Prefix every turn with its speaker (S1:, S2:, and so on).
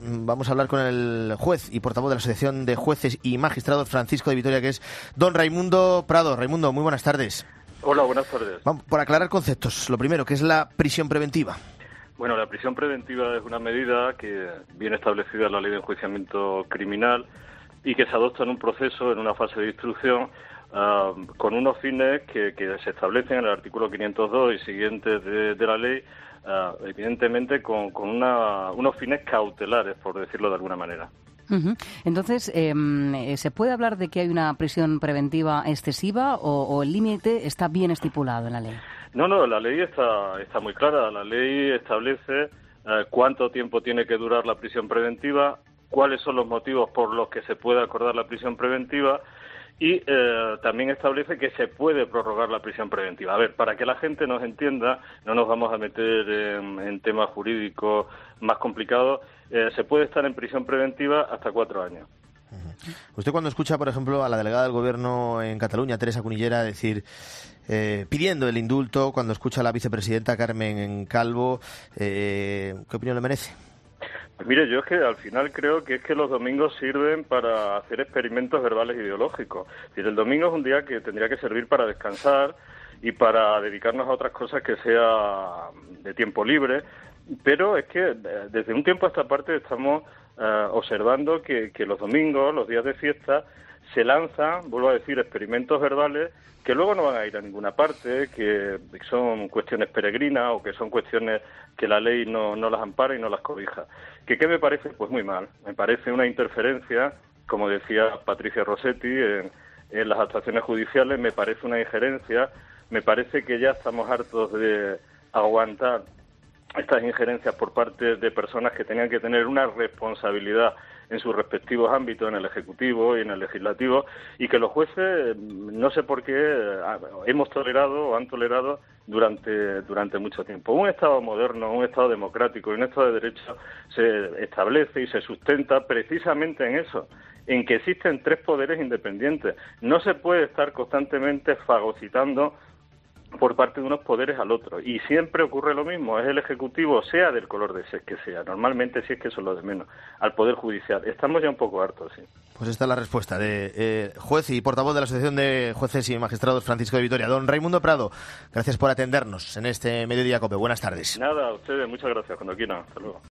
S1: Vamos a hablar con el juez y portavoz de la Asociación de Jueces y Magistrados Francisco de Vitoria, que es don Raimundo Prado. Raimundo, muy buenas tardes.
S2: Hola, buenas tardes.
S1: Vamos, por aclarar conceptos, lo primero, ¿qué es la prisión preventiva?
S2: Bueno, la prisión preventiva es una medida que viene establecida en la Ley de Enjuiciamiento Criminal y que se adopta en un proceso, en una fase de instrucción, con unos fines que se establecen en el artículo 502 y siguientes de la ley, evidentemente con unos fines cautelares, por decirlo de alguna manera.
S3: Uh-huh. Entonces, ¿se puede hablar de que hay una prisión preventiva excesiva o el límite está bien estipulado en la ley?
S2: No, la ley está muy clara. La ley establece cuánto tiempo tiene que durar la prisión preventiva, cuáles son los motivos por los que se puede acordar la prisión preventiva y también establece que se puede prorrogar la prisión preventiva. A ver, para que la gente nos entienda, no nos vamos a meter en temas jurídicos más complicados, se puede estar en prisión preventiva hasta 4 años.
S1: Usted cuando escucha, por ejemplo, a la delegada del Gobierno en Cataluña, Teresa Cunillera, decir, pidiendo el indulto, cuando escucha a la vicepresidenta Carmen Calvo, ¿qué opinión le merece?
S2: Pues mire, yo es que al final creo que es que los domingos sirven para hacer experimentos verbales ideológicos. Es decir, el domingo es un día que tendría que servir para descansar y para dedicarnos a otras cosas que sea de tiempo libre, pero es que desde un tiempo a esta parte estamos observando que los domingos, los días de fiesta, se lanzan, vuelvo a decir, experimentos verbales que luego no van a ir a ninguna parte, que son cuestiones peregrinas o que son cuestiones que la ley no las ampara y no las cobija. ¿Qué me parece? Pues muy mal. Me parece una interferencia, como decía Patricia Rossetti, en las actuaciones judiciales, me parece una injerencia, me parece que ya estamos hartos de aguantar estas injerencias por parte de personas que tenían que tener una responsabilidad en sus respectivos ámbitos, en el Ejecutivo y en el Legislativo, y que los jueces, no sé por qué, hemos tolerado o han tolerado durante mucho tiempo. Un Estado moderno, un Estado democrático y un Estado de Derecho se establece y se sustenta precisamente en eso, en que existen 3 poderes independientes. No se puede estar constantemente fagocitando por parte de unos poderes al otro. Y siempre ocurre lo mismo, es el Ejecutivo, sea del color de ser que sea, normalmente sí es que eso es lo de menos, al Poder Judicial. Estamos ya un poco hartos, sí.
S1: Pues esta es la respuesta de juez y portavoz de la Asociación de Jueces y Magistrados Francisco de Vitoria. Don Raimundo Prado, gracias por atendernos en este Mediodía COPE. Buenas tardes.
S2: Nada, a ustedes, muchas gracias, cuando quieran. Hasta luego.